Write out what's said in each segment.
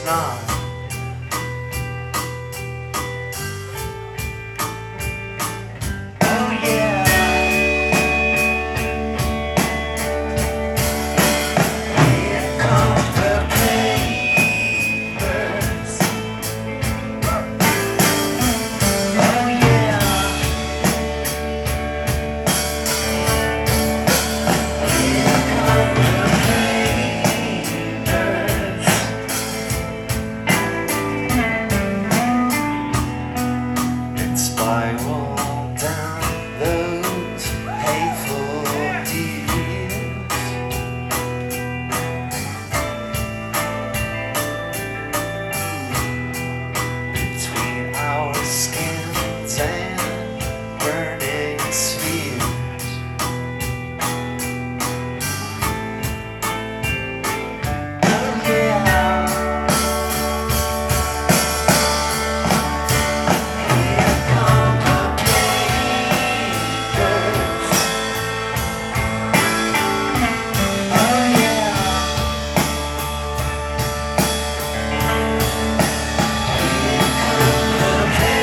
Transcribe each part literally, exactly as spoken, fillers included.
it's not. Oh yeah. Here come the papers. Oh yeah. Here come the papers. It spiraled down those hateful deeds. Between our skins and burning spheres. Oh yeah. Here come the papers. Oh yeah. Here come the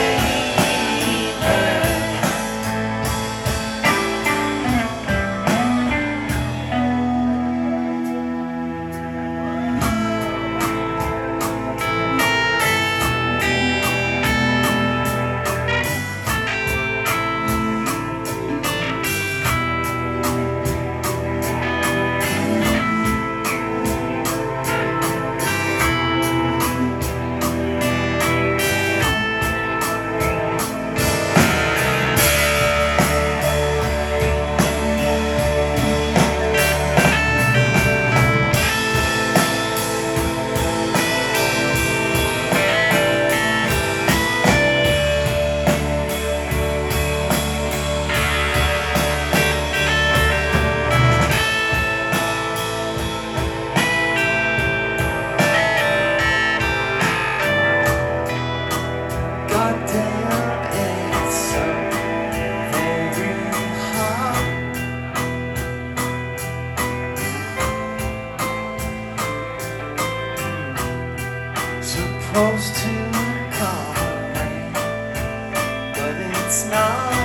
goddamn, it's so very hot. Supposed to come rain, but it's not.